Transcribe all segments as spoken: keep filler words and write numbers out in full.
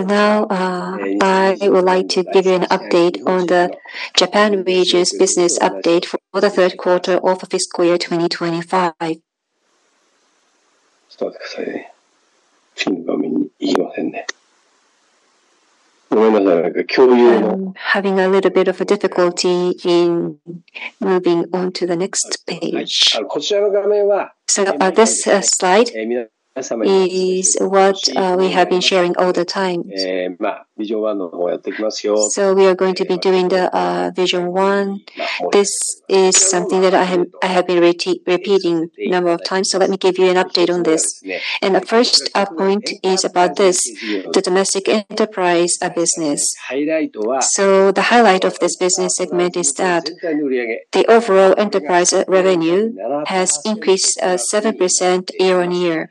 now uh, I would like to give you an update on the Japan region's business update for the third quarter of fiscal year twenty twenty-five. I'm having a little bit of a difficulty in moving on to the next page. So uh, this uh, slide is what uh, we have been sharing all the time. So we are going to be doing the uh, Vision One. This is something that I have I have been re- repeating a number of times. So let me give you an update on this. And the first uh, point is about this, the domestic enterprise uh, business. So the highlight of this business segment is that the overall enterprise revenue has increased uh, seven percent year on year.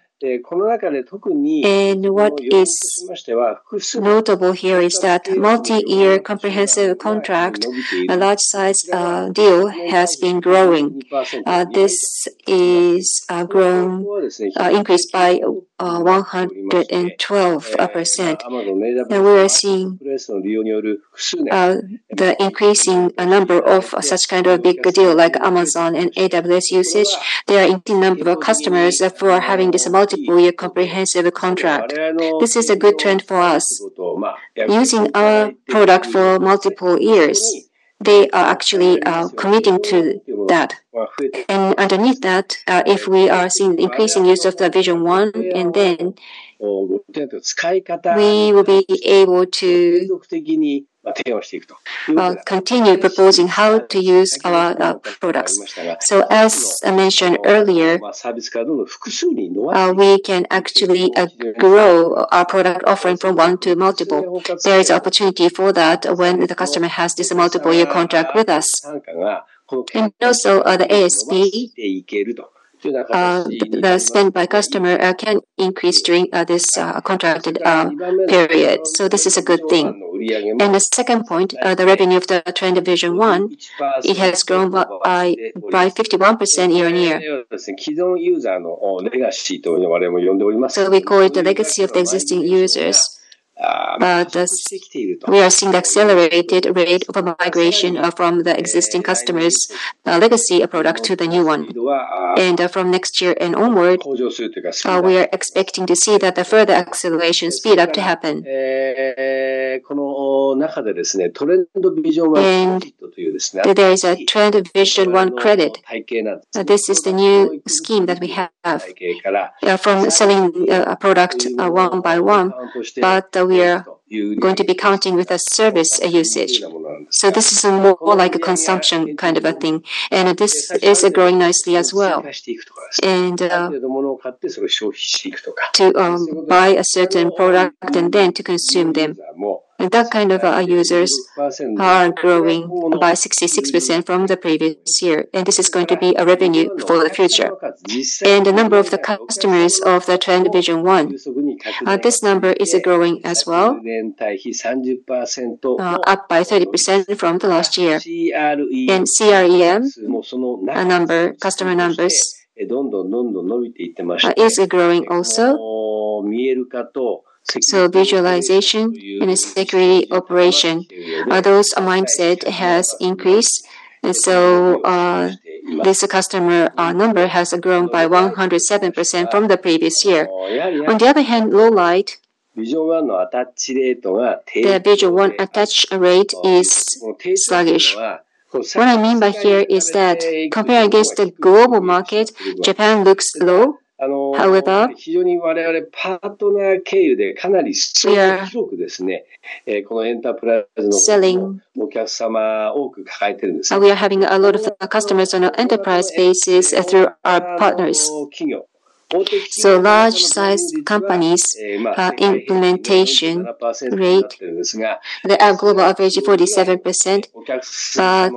And what is notable here is that multi-year comprehensive contract, a large size uh, deal has been growing. Uh, this is uh, grown, uh, increased by uh, one hundred twelve percent. And we are seeing uh, the increasing number of such kind of big deal like Amazon and A W S usage. There are increasing number of customers for having this multi multiple-year comprehensive contract. This is a good trend for us. Using our product for multiple years, they are actually uh, committing to that. And underneath that, uh, if we are seeing the increasing use of the Vision One, and then we will be able to Uh, continue proposing how to use our uh, products. So as I mentioned earlier, uh, we can actually uh, grow our product offering from one to multiple. There is opportunity for that when the customer has this multiple year contract with us. And also uh, the A S P, Uh, the spend by customer uh, can increase during uh, this uh, contracted uh, period. So this is a good thing. And the second point, uh, the revenue of the Trend Vision One, it has grown by, by fifty-one percent year on year. So we call it the legacy of the existing users. But uh, we are seeing the accelerated rate of migration uh, from the existing customers' uh, legacy product to the new one. And uh, from next year and onward, uh, we are expecting to see that the further acceleration speed up to happen. And there is a Trend Vision One credit. Uh, this is the new scheme that we have uh, from selling uh, a product uh, one by one, but uh, we are going to be counting with a service usage. So this is a more like a consumption kind of a thing. And this is growing nicely as well. And uh, to um, buy a certain product and then to consume them. And that kind of uh, users are growing by sixty-six percent from the previous year. And this is going to be a revenue for the future. And the number of the customers of the Trend Vision One, uh, this number is uh, growing as well, uh, up by thirty percent from the last year. And C R E M, a number, customer numbers, uh, is uh, growing also. So visualization and security operation, uh, those mindset has increased. And so uh, this customer uh, number has grown by one hundred seven percent from the previous year. On the other hand, low light, the Vision One attach rate is sluggish. What I mean by here is that compared against the global market, Japan looks low. However, we are selling, we are having a lot of customers on an enterprise basis through our partners. So large-sized companies' uh, implementation rate, the global average is forty-seven percent, but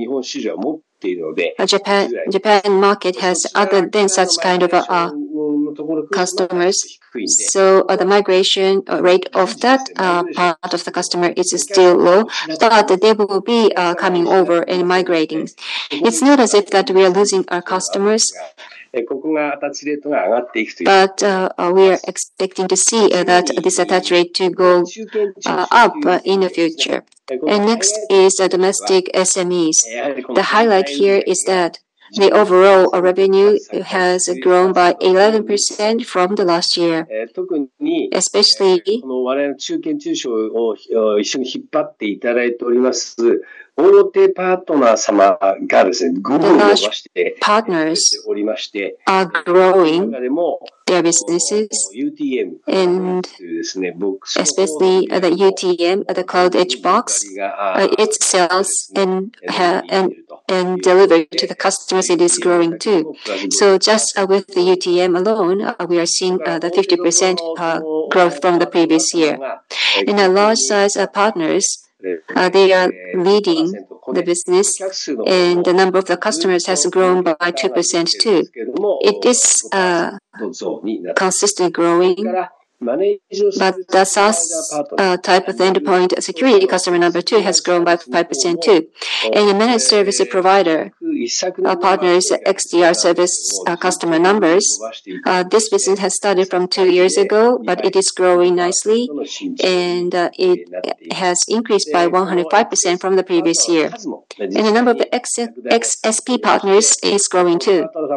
Japan Japan market has other than such kind of uh, customers. So uh, the migration rate of that uh, part of the customer is still low, but they will be uh, coming over and migrating. It's not as if that we are losing our customers, But uh, we are expecting to see uh, that this attach rate to go uh, up uh, in the future. And next is uh, domestic S M Es. The highlight here is that the overall revenue has grown by eleven percent from the last year, especially the large partners are growing their businesses, and especially uh, the U T M, uh, the Cloud Edge Box, uh, it sells and, uh, and and delivered to the customers. It is growing too. So just uh, with the U T M alone, uh, we are seeing uh, the fifty percent uh, growth from the previous year. In the large size uh, partners, Uh, they are leading the business, and the number of the customers has grown by two percent too. It is uh, consistently growing, but the SaaS uh, type of endpoint security customer number two has grown by five percent too. And the managed service provider uh, partners X D R service uh, customer numbers, uh, this business has started from two years ago, but it is growing nicely, and uh, it has increased by one hundred five percent from the previous year. And the number of X S P partners is growing too.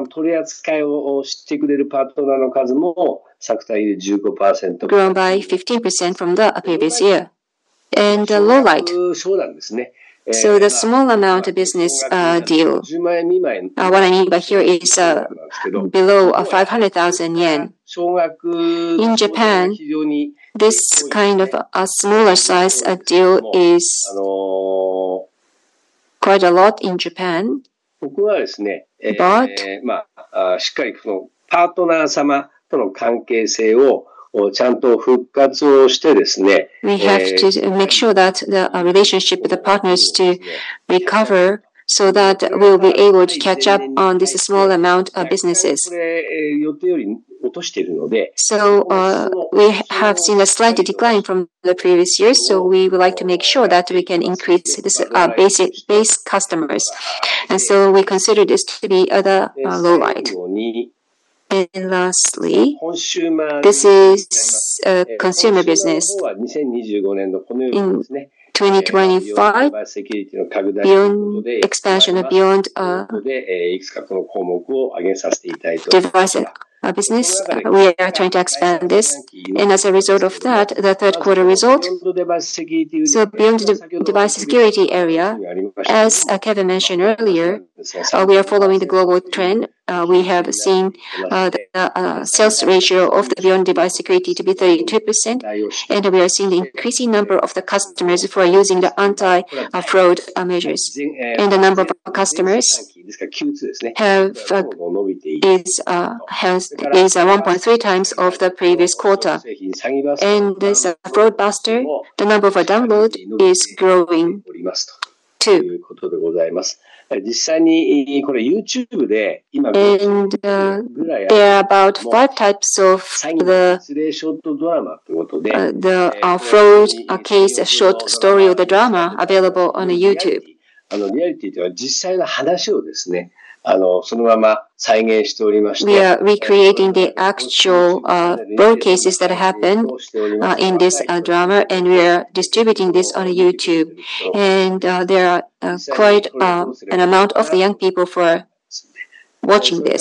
Grown by fifteen percent from the previous year. And the low light. So the small amount of business uh, deal, uh, what I mean by here is uh, below uh, five hundred thousand yen. In Japan, this kind of a smaller size uh, deal is quite a lot in Japan, but we have to make sure that the uh, relationship with the partners to recover, so that we'll be able to catch up on this small amount of businesses. So uh, we have seen a slight decline from the previous years, so we would like to make sure that we can increase this uh, basic base customers. And so we consider this to be uh, the uh, low light. And lastly, this is a consumer business. In twenty twenty-five, beyond expansion of beyond uh, device uh, business, uh, we are trying to expand this. And as a result of that, the third quarter result, so beyond the device security area, as uh, Kevin mentioned earlier, uh, we are following the global trend. Uh, we have seen uh, the uh, sales ratio of the beyond device security to be thirty-two percent, and we are seeing the increasing number of the customers who are using the anti-fraud uh, measures. And the number of customers have uh, is uh, has is uh, one point three times of the previous quarter. And this uh, Fraudbuster, the number of uh, download is growing too. And uh, there are about five types of the, uh, the uh, fraud uh, case, a short story or the drama available on YouTube. We are recreating the actual uh, fraud cases that happen uh, in this uh, drama, and we are distributing this on YouTube. And uh, there are uh, quite uh, an amount of the young people for watching this.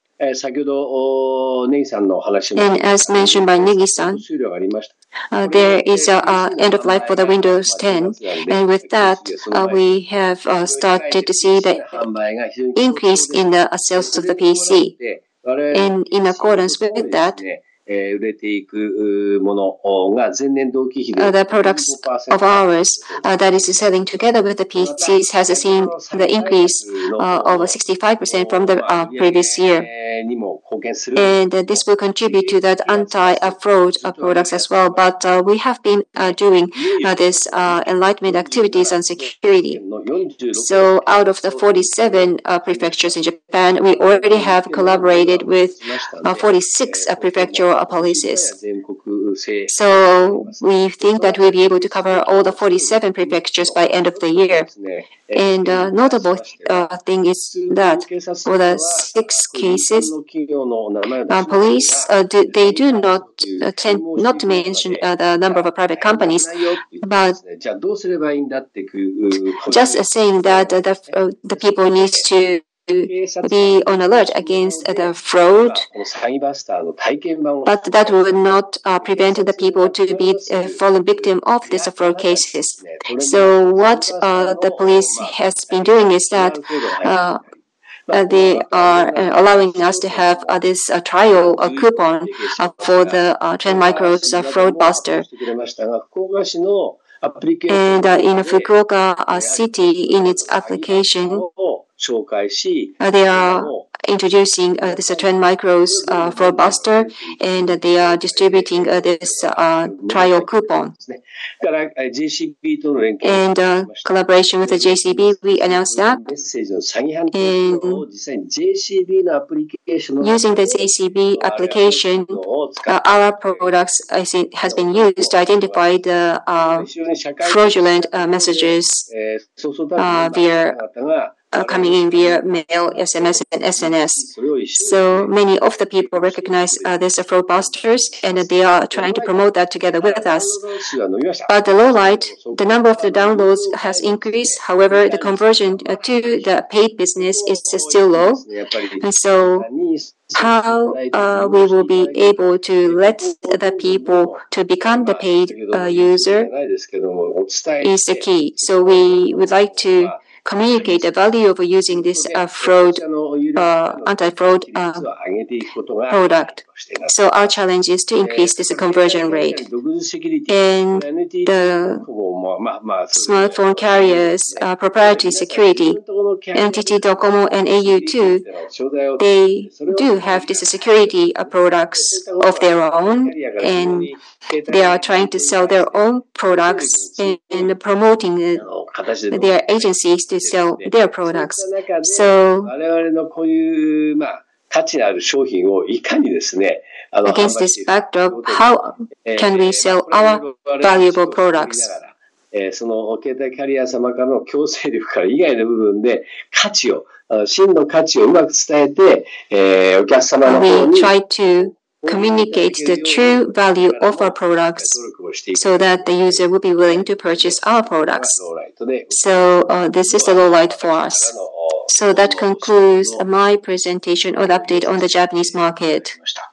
And as mentioned by Negi-san, uh, there is an uh, end of life for the Windows ten, and with that, uh, we have uh, started to see the increase in the uh, sales of the P C. And in accordance with that, Uh, the products of ours uh, that is selling together with the P Cs has seen the increase uh, of sixty-five percent from the uh, previous year. And uh, this will contribute to that anti-fraud uh, products as well. But uh, we have been uh, doing uh, this uh, enlightenment activities on security. So out of the forty-seven uh, prefectures in Japan, we already have collaborated with uh, forty-six uh, prefectural policies. So we think that we'll be able to cover all the forty-seven prefectures by end of the year. And a uh, notable uh, thing is that for the six cases, uh, police, uh, do, they do not uh, tend not to mention uh, the number of uh, private companies, but just uh, saying that uh, the, uh, the people need to be on alert against uh, the fraud, but that would not uh, prevent the people to be uh, fallen victim of these fraud cases. So what uh, the police has been doing is that uh, Uh, they are uh, allowing us to have uh, this uh, trial uh, coupon uh, for the uh, Trend Micro's uh, Fraud Buster. And uh, in Fukuoka uh, City, in its application, uh, they are introducing uh, this uh, Trend Micro's uh, Fraud Buster, and uh, they are distributing uh, this uh, trial coupon. And uh, collaboration with the J C B, we announced that. And using the J C B application, uh, our products I think, has been used to identify the uh, fraudulent uh, messages uh, via Uh, coming in via mail, S M S, and S N S. So many of the people recognize uh, these uh, fraudsters, and uh, they are trying to promote that together with us. But the low light, the number of the downloads has increased. However, the conversion uh, to the paid business is uh, still low. And so how uh, we will be able to let the people to become the paid uh, user is the key. So we would like to communicate the value of using this uh, fraud, uh, anti-fraud uh, product. So our challenge is to increase this conversion rate. And the smartphone carriers, uh, proprietary security, N T T Docomo and A U too, they do have these security uh, products of their own, and they are trying to sell their own products and, and promoting uh, their agencies to sell their products. So against this backdrop, how can we sell our valuable products? その携帯キャリア様からの強制力から以外の部分で価値を、真の価値をうまく伝えて、えー、お客様の方に We try to communicate the true value of our products so that the user will be willing to purchase our products. So uh, this is the low light for us. So that concludes my presentation or the update on the Japanese market.